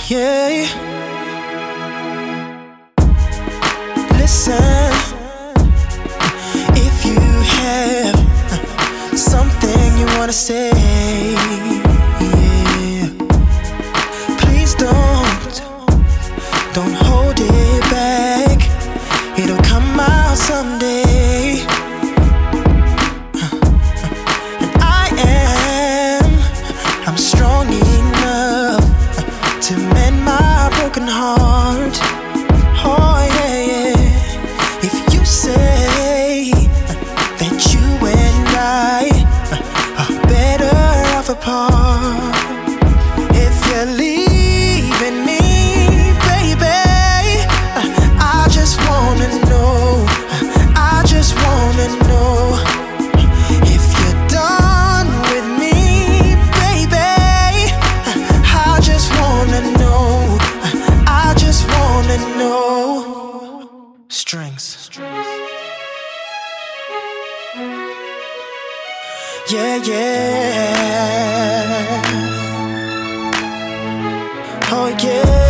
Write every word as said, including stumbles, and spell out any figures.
Yeah. Listen, if you have something you wanna say, yeah, please don't, don't hold it back. It'll come out someday. And I am, I'm strong enough to mend my broken heart. Oh yeah, yeah. If you say that you and I are better off apart, if you're leaving me, baby, I just wanna know, I just wanna know if you're done with me, baby. I just wanna know, I just wanna know. Strings. Yeah, yeah. Oh yeah.